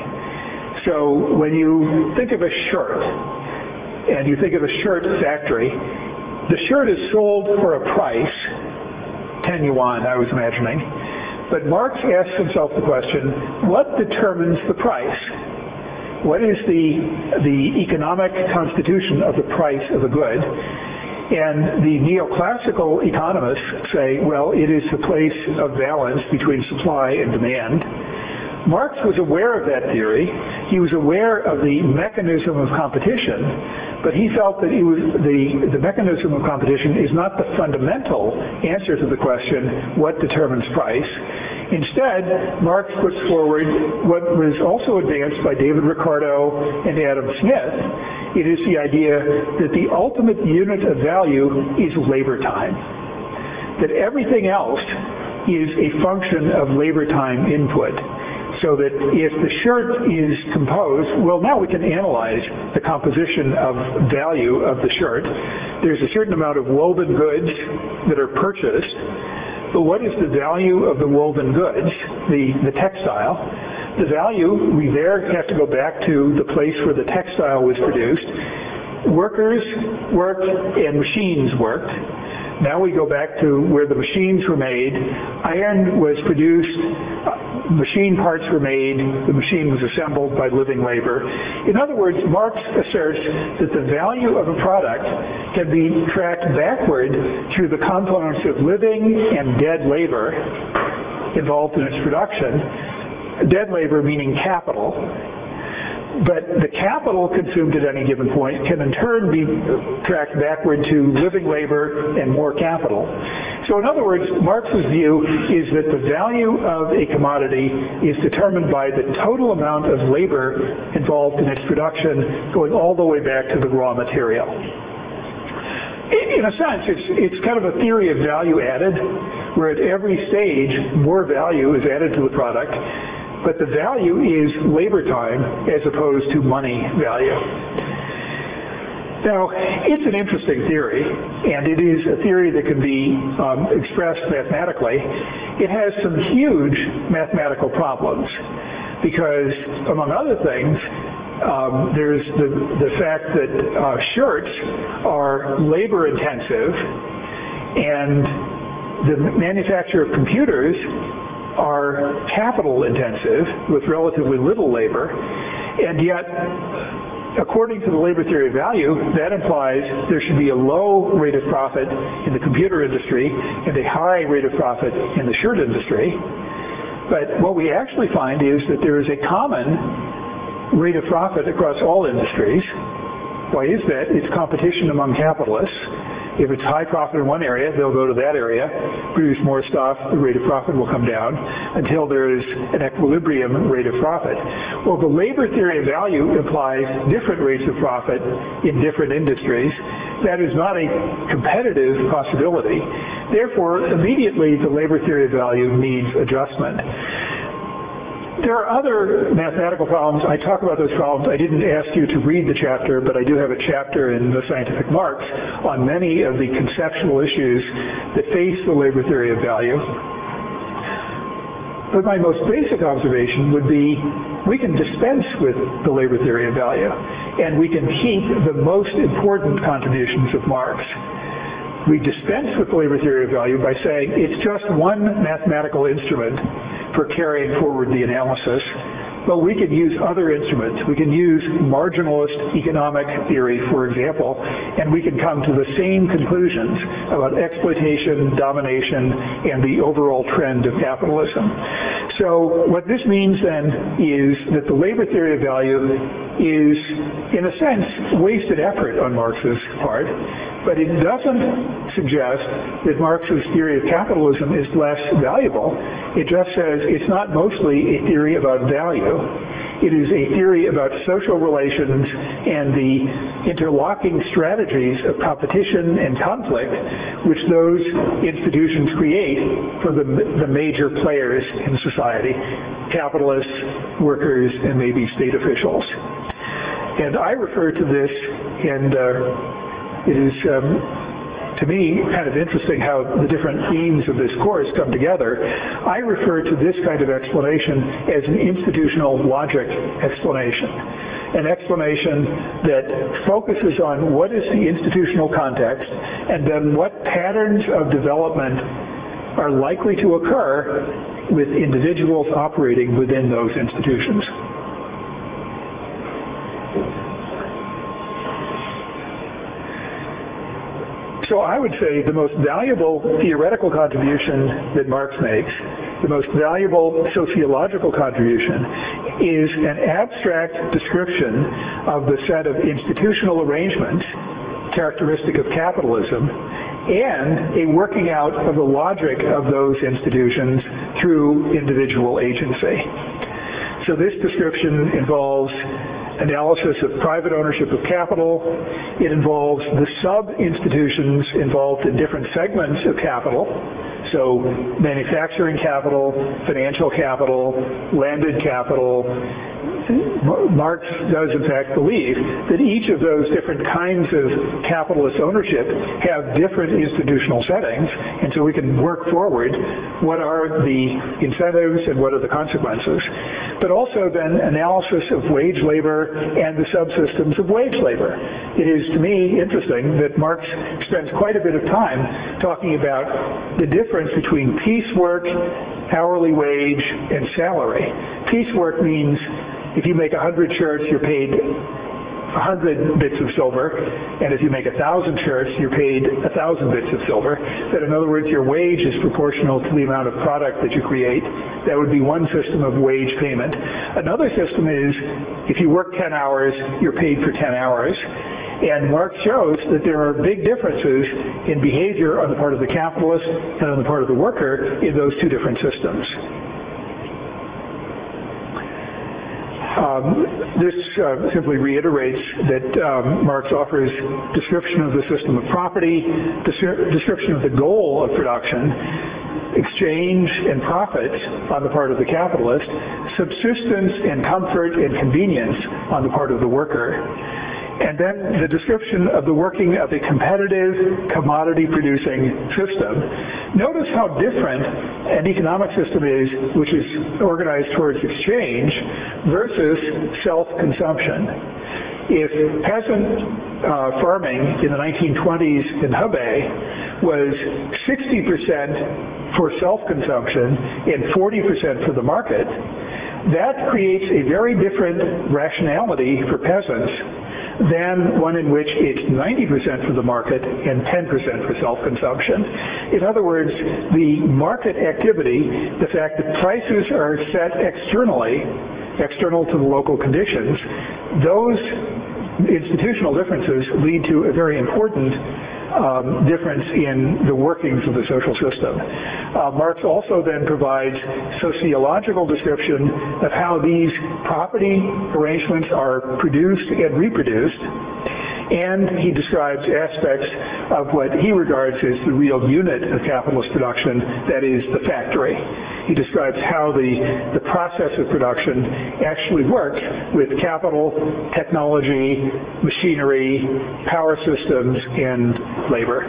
So when you think of a shirt, and you think of a shirt factory, the shirt is sold for a price, ten yuan, I was imagining. But Marx asks himself the question, what determines the price? What is the, the economic constitution of the price of a good? And the neoclassical economists say, well, it is the place of balance between supply and demand. Marx was aware of that theory. He was aware of the mechanism of competition, but he felt that it was the, the mechanism of competition is not the fundamental answer to the question, what determines price? Instead, Marx puts forward what was also advanced by David Ricardo and Adam Smith. It is the idea that the ultimate unit of value is labor time. That everything else is a function of labor time input. So that if the shirt is composed, well, now we can analyze the composition of value of the shirt. There's a certain amount of woven goods that are purchased, but what is the value of the woven goods, the, the textile? The value, we there have to go back to the place where the textile was produced. Workers worked and machines worked. Now we go back to where the machines were made. Iron was produced, uh, machine parts were made, the machine was assembled by living labor. In other words, Marx asserts that the value of a product can be tracked backward through the components of living and dead labor involved in its production. Dead labor meaning capital. But the capital consumed at any given point can in turn be tracked backward to living labor and more capital. So in other words, Marx's view is that the value of a commodity is determined by the total amount of labor involved in its production, going all the way back to the raw material. In a sense, it's, it's kind of a theory of value added, where at every stage more value is added to the product, but the value is labor time as opposed to money value. Now, it's an interesting theory, and it is a theory that can be um, expressed mathematically. It has some huge mathematical problems because, among other things, um, there's the, the fact that uh, shirts are labor intensive, and the manufacture of computers are capital intensive with relatively little labor, and yet, according to the labor theory of value, that implies there should be a low rate of profit in the computer industry and a high rate of profit in the shirt industry. But what we actually find is that there is a common rate of profit across all industries. Why is that? It's competition among capitalists. If it's high profit in one area, they'll go to that area, produce more stuff, the rate of profit will come down until there is an equilibrium rate of profit. Well, the labor theory of value implies different rates of profit in different industries. That is not a competitive possibility. Therefore, immediately the labor theory of value needs adjustment. There are other mathematical problems. I talk about those problems. I didn't ask you to read the chapter, but I do have a chapter in The Scientific Marx on many of the conceptual issues that face the labor theory of value. But my most basic observation would be we can dispense with the labor theory of value, and we can keep the most important contributions of Marx. We dispense with the labor theory of value by saying it's just one mathematical instrument for carrying forward the analysis, but we can use other instruments. We can use marginalist economic theory, for example, and we can come to the same conclusions about exploitation, domination, and the overall trend of capitalism. So what this means then is that the labor theory of value is, in a sense, wasted effort on Marx's part, but it doesn't suggest that Marx's theory of capitalism is less valuable. It just says it's not mostly a theory about value. It is a theory about social relations and the interlocking strategies of competition and conflict which those institutions create for the, the major players in society, capitalists, workers, and maybe state officials. And I refer to this, and uh, it is, um, to me, kind of interesting how the different themes of this course come together. I refer to this kind of explanation as an institutional logic explanation, an explanation that focuses on what is the institutional context and then what patterns of development are likely to occur with individuals operating within those institutions. So I would say the most valuable theoretical contribution that Marx makes, the most valuable sociological contribution, is an abstract description of the set of institutional arrangements characteristic of capitalism and a working out of the logic of those institutions through individual agency. So this description involves analysis of private ownership of capital. It involves the sub-institutions involved in different segments of capital. So manufacturing capital, financial capital, landed capital. Marx does in fact believe that each of those different kinds of capitalist ownership have different institutional settings, and so we can work forward what are the incentives and what are the consequences. But also then analysis of wage labor and the subsystems of wage labor. It is to me interesting that Marx spends quite a bit of time talking about the difference between piecework, hourly wage, and salary. Piecework means if you make one hundred shirts, you're paid one hundred bits of silver, and if you make one thousand shirts, you're paid one thousand bits of silver. That in other words, your wage is proportional to the amount of product that you create. That would be one system of wage payment. Another system is if you work ten hours, you're paid for ten hours. And Marx shows that there are big differences in behavior on the part of the capitalist and on the part of the worker in those two different systems. Um, this uh, simply reiterates that um, Marx offers description of the system of property, description of the goal of production, exchange and profit on the part of the capitalist, subsistence and comfort and convenience on the part of the worker. And then the description of the working of a competitive commodity-producing system. Notice how different an economic system is which is organized towards exchange versus self-consumption. If peasant uh, farming in the nineteen twenties in Hebei was sixty percent for self-consumption and forty percent for the market, that creates a very different rationality for peasants than one in which it's ninety percent for the market and ten percent for self-consumption. In other words, the market activity, the fact that prices are set externally, external to the local conditions, those institutional differences lead to a very important Um, difference in the workings of the social system. Uh, Marx also then provides sociological description of how these property arrangements are produced and reproduced, and he describes aspects of what he regards as the real unit of capitalist production, that is the factory. He describes how the, the process of production actually works with capital, technology, machinery, power systems, and labor.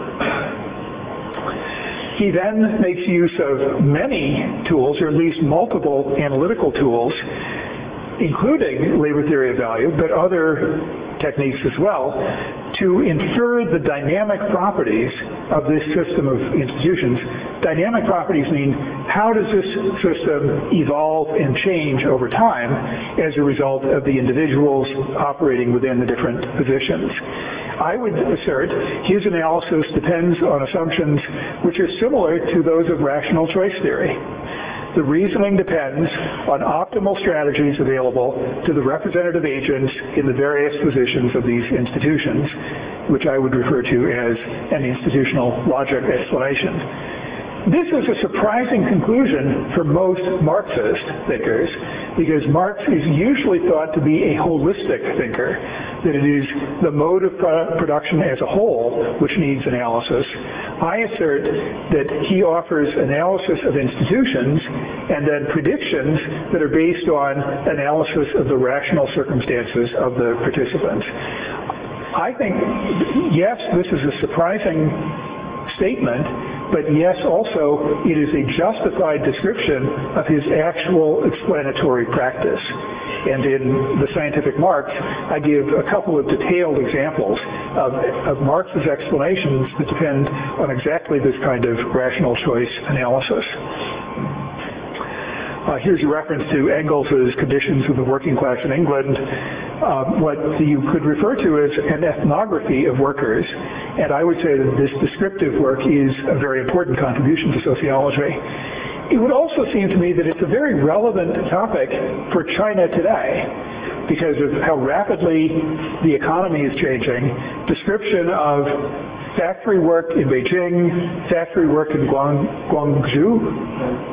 He then makes use of many tools, or at least multiple analytical tools, including labor theory of value, but other techniques as well, to infer the dynamic properties of this system of institutions. Dynamic properties mean how does this system evolve and change over time as a result of the individuals operating within the different positions. I would assert his analysis depends on assumptions which are similar to those of rational choice theory. The reasoning depends on optimal strategies available to the representative agents in the various positions of these institutions, which I would refer to as an institutional logic explanation. This is a surprising conclusion for most Marxist thinkers, because Marx is usually thought to be a holistic thinker, that it is the mode of production as a whole which needs analysis. I assert that he offers analysis of institutions and then predictions that are based on analysis of the rational circumstances of the participants. I think, yes, this is a surprising statement, but yes, also, it is a justified description of his actual explanatory practice. And in The Scientific Marx, I give a couple of detailed examples of, of Marx's explanations that depend on exactly this kind of rational choice analysis. Uh, here's a reference to Engels' Conditions of the Working Class in England, uh, what you could refer to as an ethnography of workers. And I would say that this descriptive work is a very important contribution to sociology. It would also seem to me that it's a very relevant topic for China today because of how rapidly the economy is changing. Description of factory work in Beijing, factory work in Guang, Guangzhou,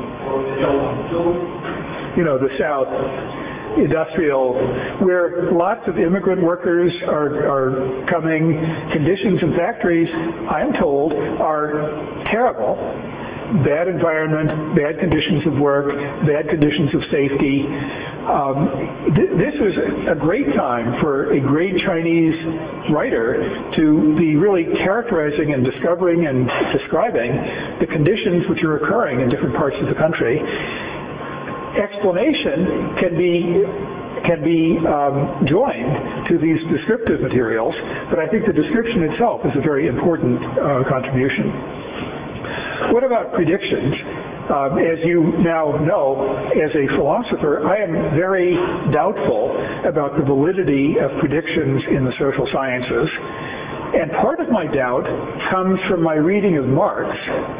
you know, the South, industrial, where lots of immigrant workers are, are coming. Conditions in factories, I'm told, are terrible. Bad environment, bad conditions of work, bad conditions of safety. Um, th this is a great time for a great Chinese writer to be really characterizing and discovering and describing the conditions which are occurring in different parts of the country. Explanation can be can be um, joined to these descriptive materials, but I think the description itself is a very important uh, contribution. What about predictions? Um, as you now know, as a philosopher, I am very doubtful about the validity of predictions in the social sciences. And part of my doubt comes from my reading of Marx.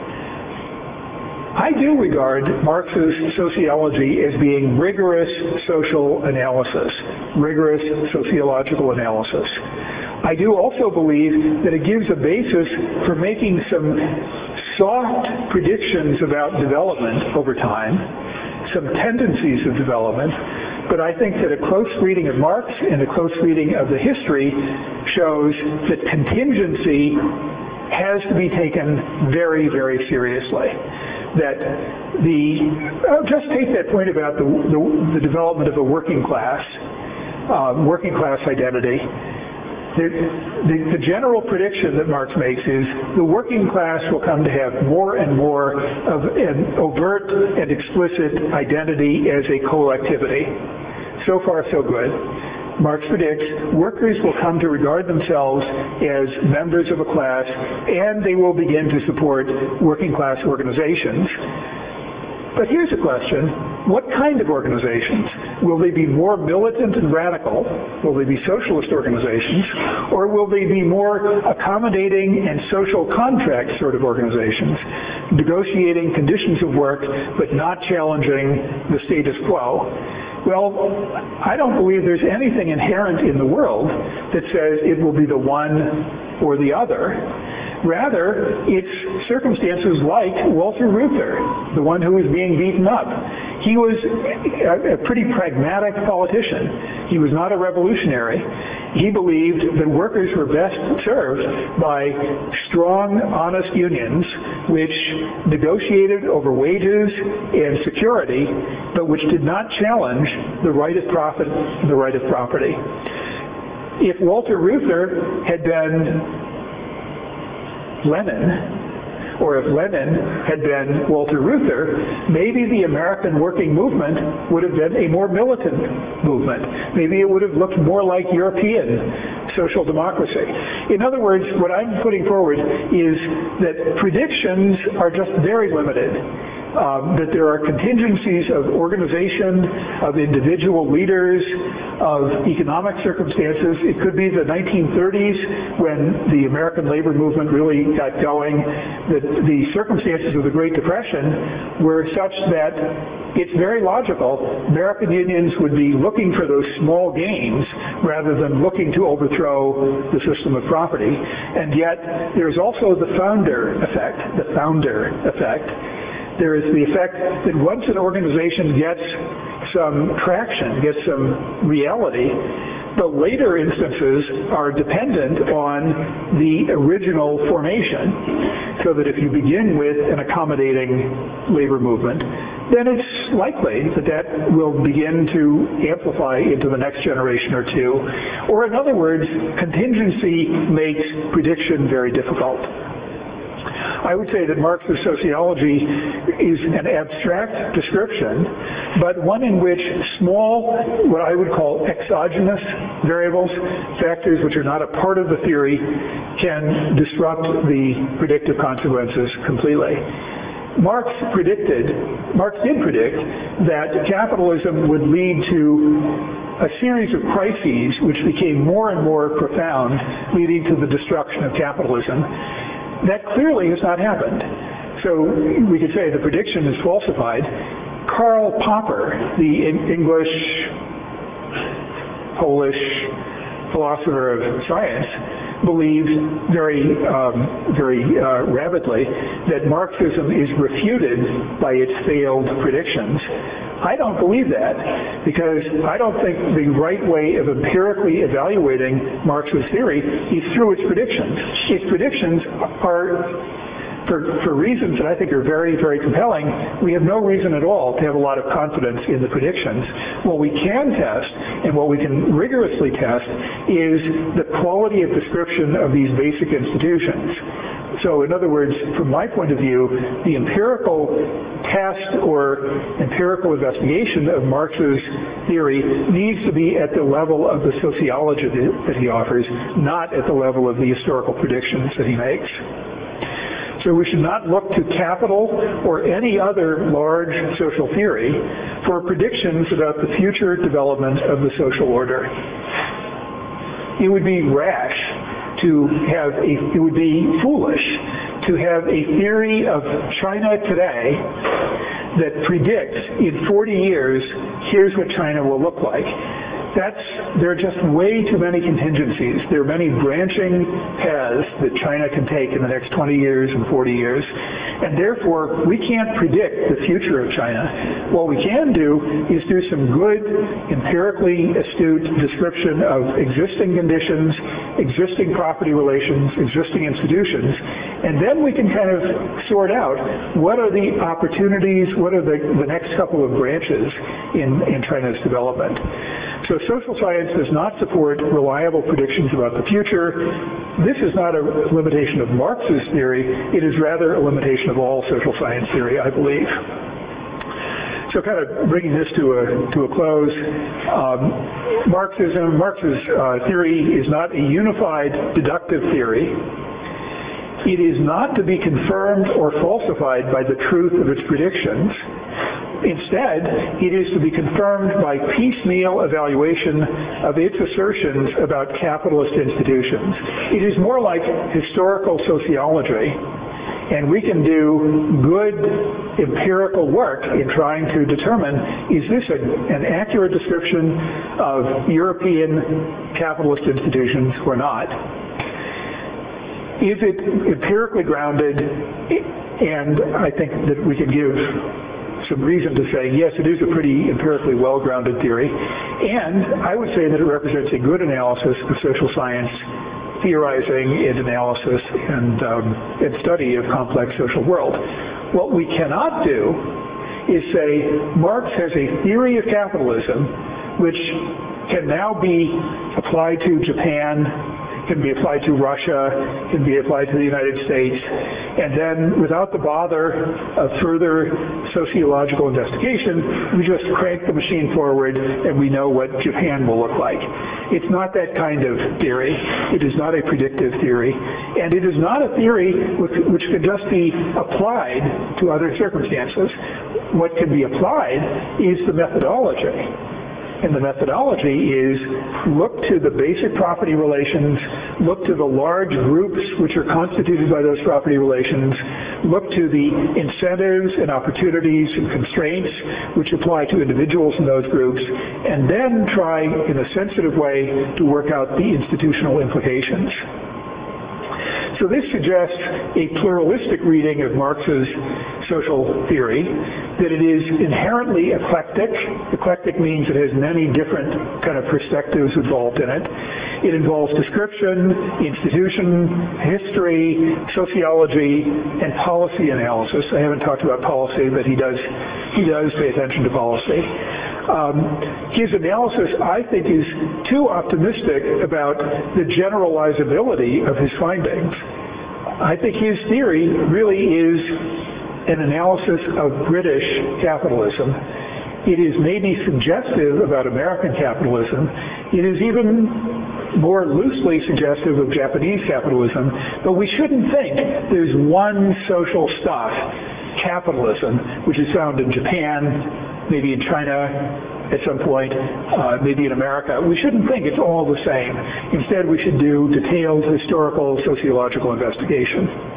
I do regard Marx's sociology as being rigorous social analysis, rigorous sociological analysis. I do also believe that it gives a basis for making some soft predictions about development over time, some tendencies of development, but I think that a close reading of Marx and a close reading of the history shows that contingency has to be taken very, very seriously. That the, uh, just take that point about the, the, the development of a working class, uh, working class identity. The, the, the general prediction that Marx makes is the working class will come to have more and more of an overt and explicit identity as a collectivity. So far, so good. Marx predicts workers will come to regard themselves as members of a class, and they will begin to support working class organizations. But here's a question. What kind of organizations? Will they be more militant and radical? Will they be socialist organizations? Or will they be more accommodating and social contract sort of organizations, negotiating conditions of work but not challenging the status quo? Well, I don't believe there's anything inherent in the world that says it will be the one or the other. Rather, it's circumstances like Walter Reuther, the one who was being beaten up. He was a, a pretty pragmatic politician. He was not a revolutionary. He believed that workers were best served by strong, honest unions which negotiated over wages and security, but which did not challenge the right of profit and the right of property. If Walter Reuther had been Lenin, or if Lenin had been Walter Reuther, maybe the American working movement would have been a more militant movement. Maybe it would have looked more like European social democracy. In other words, what I'm putting forward is that predictions are just very limited. Um, that there are contingencies of organization, of individual leaders, of economic circumstances. It could be the nineteen thirties when the American labor movement really got going, that the circumstances of the Great Depression were such that it's very logical American unions would be looking for those small gains rather than looking to overthrow the system of property. And yet there's also the founder effect, the founder effect. There is the effect that once an organization gets some traction, gets some reality, the later instances are dependent on the original formation. So that if you begin with an accommodating labor movement, then it's likely that that will begin to amplify into the next generation or two. Or in other words, contingency makes prediction very difficult. I would say that Marx's sociology is an abstract description, but one in which small, what I would call exogenous variables, factors which are not a part of the theory, can disrupt the predictive consequences completely. Marx predicted, Marx did predict that capitalism would lead to a series of crises which became more and more profound, leading to the destruction of capitalism. That clearly has not happened. So we could say the prediction is falsified. Karl Popper, the English, Polish philosopher of science, believed very, um, very uh, rapidly that Marxism is refuted by its failed predictions. I don't believe that, because I don't think the right way of empirically evaluating Marx's theory is through its predictions. Its predictions are, for, for reasons that I think are very, very compelling, we have no reason at all to have a lot of confidence in the predictions. What we can test, and what we can rigorously test, is the quality of description of these basic institutions. So in other words, from my point of view, the empirical test or empirical investigation of Marx's theory needs to be at the level of the sociology that he offers, not at the level of the historical predictions that he makes. So we should not look to capital or any other large social theory for predictions about the future development of the social order. It would be rash to have a, it would be foolish to have a theory of China today that predicts in forty years, here's what China will look like. That's, there are just way too many contingencies. There are many branching paths that China can take in the next twenty years and forty years, and therefore we can't predict the future of China. What we can do is do some good, empirically astute description of existing conditions, existing property relations, existing institutions, and then we can kind of sort out what are the opportunities, what are the, the next couple of branches in, in China's development. So social science does not support reliable predictions about the future. This is not a limitation of Marx's theory. It is rather a limitation of all social science theory, I believe. So kind of bringing this to a, to a close, um, Marxism, Marx's uh, theory is not a unified deductive theory. It is not to be confirmed or falsified by the truth of its predictions. Instead, it is to be confirmed by piecemeal evaluation of its assertions about capitalist institutions. It is more like historical sociology, and we can do good empirical work in trying to determine, is this a, an accurate description of European capitalist institutions or not? Is it empirically grounded? And I think that we can give some reason to say, yes, it is a pretty empirically well-grounded theory. And I would say that it represents a good analysis of social science, theorizing and analysis and, um, and study of complex social world. What we cannot do is say Marx has a theory of capitalism which can now be applied to Japan, can be applied to Russia, can be applied to the United States, and then without the bother of further sociological investigation, we just crank the machine forward and we know what Japan will look like. It's not that kind of theory. It is not a predictive theory, and it is not a theory which, which can just be applied to other circumstances. What can be applied is the methodology. And the methodology is look to the basic property relations, look to the large groups which are constituted by those property relations, look to the incentives and opportunities and constraints which apply to individuals in those groups, and then try in a sensitive way to work out the institutional implications. So this suggests a pluralistic reading of Marx's social theory, that it is inherently eclectic. Eclectic means it has many different kind of perspectives involved in it. It involves description, institution, history, sociology, and policy analysis. I haven't talked about policy, but he does, he does pay attention to policy. Um, his analysis, I think, is too optimistic about the generalizability of his findings. I think his theory really is an analysis of British capitalism. It is maybe suggestive about American capitalism. It is even more loosely suggestive of Japanese capitalism, but we shouldn't think there's one social stuff, capitalism, which is found in Japan, maybe in China at some point, uh, maybe in America. We shouldn't think it's all the same. Instead, we should do detailed historical, sociological investigation.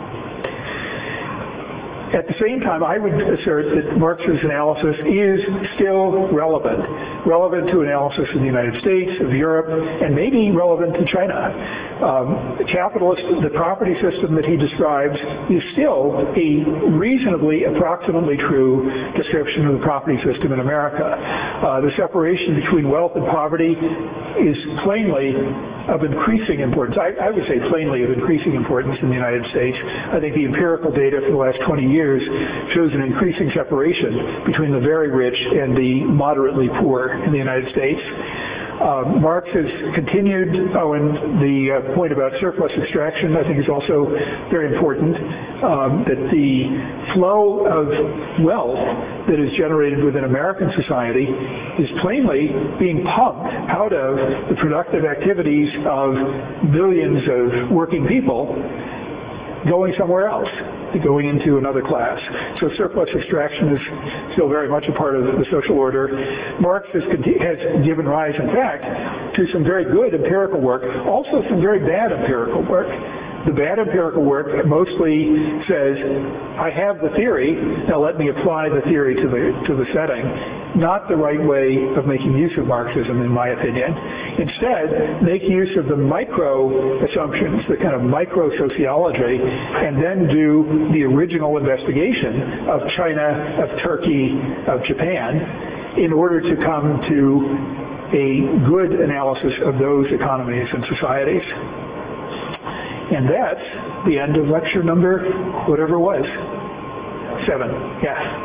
At the same time, I would assert that Marx's analysis is still relevant, relevant to analysis in the United States, of Europe, and maybe relevant to China. Um, the capitalist, the property system that he describes is still a reasonably, approximately true description of the property system in America. Uh, the separation between wealth and poverty is plainly of increasing importance. I, I would say plainly of increasing importance in the United States. I think the empirical data for the last twenty years shows an increasing separation between the very rich and the moderately poor in the United States. Uh, Marx has continued, oh, and the uh, point about surplus extraction I think is also very important, um, that the flow of wealth that is generated within American society is plainly being pumped out of the productive activities of millions of working people going somewhere else, going into another class. So surplus extraction is still very much a part of the social order. Marx has, has given rise, in fact, to some very good empirical work, also some very bad empirical work. The bad empirical work mostly says, I have the theory, now let me apply the theory to the, to the setting. Not the right way of making use of Marxism, in my opinion. Instead, make use of the micro assumptions, the kind of micro sociology, and then do the original investigation of China, of Turkey, of Japan, in order to come to a good analysis of those economies and societies. And that's the end of lecture number, whatever it was, seven. Yeah.